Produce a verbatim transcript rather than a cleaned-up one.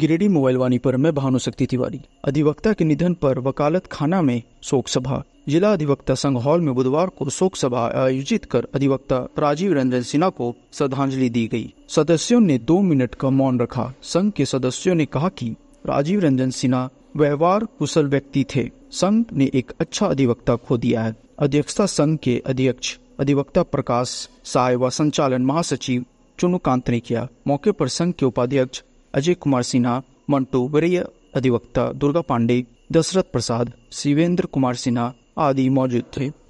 Giridih mobile वाणी पर मैं भानुशक्ति तिवारी। अधिवक्ता के निधन पर वकालत खाना में शोक सभा। जिला अधिवक्ता संघ हॉल में बुधवार को शोक सभा आयोजित कर अधिवक्ता राजीव रंजन सिन्हा को श्रद्धांजलि दी गई। सदस्यों ने दो मिनट का मौन रखा। संघ के सदस्यों ने कहा कि राजीव रंजन सिन्हा व्यवहार कुशल व्यक्ति थे। संघ ने एक अच्छा अधिवक्ता खो दिया है। अध्यक्षता संघ के अध्यक्ष अधिवक्ता प्रकाश साय व संचालन महासचिव चुनुकांत ने किया। मौके पर संघ के उपाध्यक्ष अजय कुमार सिन्हा, मंटू, वरीय अधिवक्ता दुर्गा पांडे, दशरथ प्रसाद, शिवेंद्र कुमार सिन्हा आदि मौजूद थे।